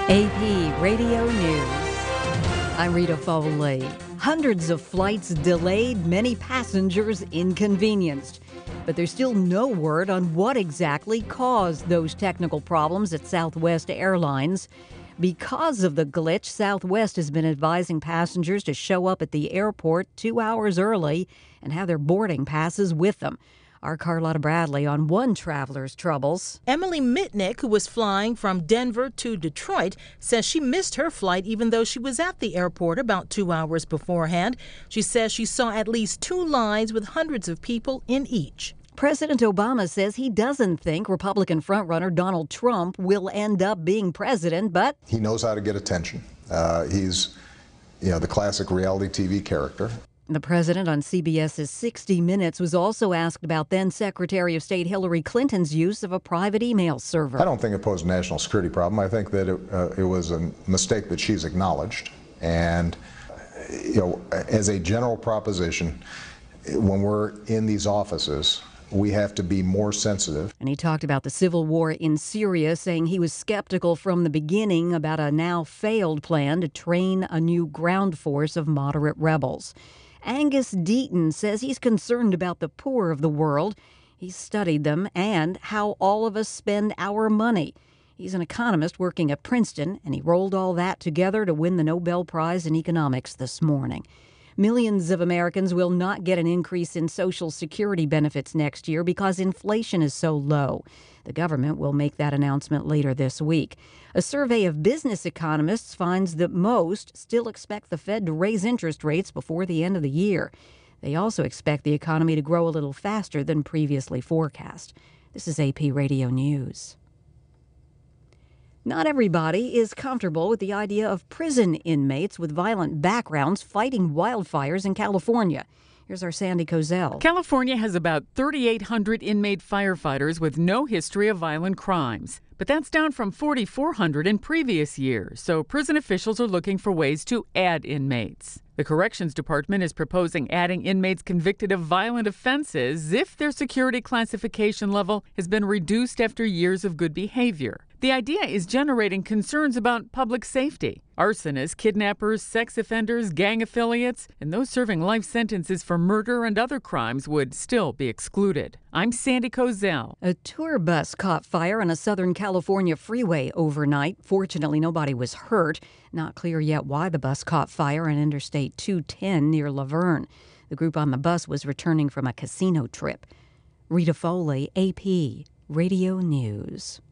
AP Radio News. I'm Rita Foley. Hundreds of flights delayed, many passengers inconvenienced. But there's still no word on what exactly caused those technical problems at Southwest Airlines. Because of the glitch, Southwest has been advising passengers to show up at the airport 2 hours early and have their boarding passes with them. Our Carlotta Bradley on one traveler's troubles. Emily Mitnick, who was flying from Denver to Detroit, says she missed her flight even though she was at the airport about 2 hours beforehand. She says she saw at least 2 lines with hundreds of people in each. President Obama says he doesn't think Republican frontrunner Donald Trump will end up being president, but he knows how to get attention. He's, the classic reality TV character. The president on CBS's 60 Minutes was also asked about then Secretary of State Hillary Clinton's use of a private email server. I don't think it posed a national security problem. I think that it was a mistake that she's acknowledged. And, as a general proposition, when we're in these offices, we have to be more sensitive. And he talked about the civil war in Syria, saying he was skeptical from the beginning about a now failed plan to train a new ground force of moderate rebels. Angus Deaton says he's concerned about the poor of the world. He's studied them and how all of us spend our money. He's an economist working at Princeton, and he rolled all that together to win the Nobel Prize in Economics this morning. Millions of Americans will not get an increase in Social Security benefits next year because inflation is so low. The government will make that announcement later this week. A survey of business economists finds that most still expect the Fed to raise interest rates before the end of the year. They also expect the economy to grow a little faster than previously forecast. This is AP Radio News. Not everybody is comfortable with the idea of prison inmates with violent backgrounds fighting wildfires in California. Here's our Sandy Kozel. California has about 3,800 inmate firefighters with no history of violent crimes. But that's down from 4,400 in previous years, so prison officials are looking for ways to add inmates. The Corrections Department is proposing adding inmates convicted of violent offenses if their security classification level has been reduced after years of good behavior. The idea is generating concerns about public safety. Arsonists, kidnappers, sex offenders, gang affiliates, and those serving life sentences for murder and other crimes would still be excluded. I'm Sandy Kozel. A tour bus caught fire on a Southern California freeway overnight. Fortunately, nobody was hurt. Not clear yet why the bus caught fire on Interstate 210 near Laverne. The group on the bus was returning from a casino trip. Rita Foley, AP Radio News.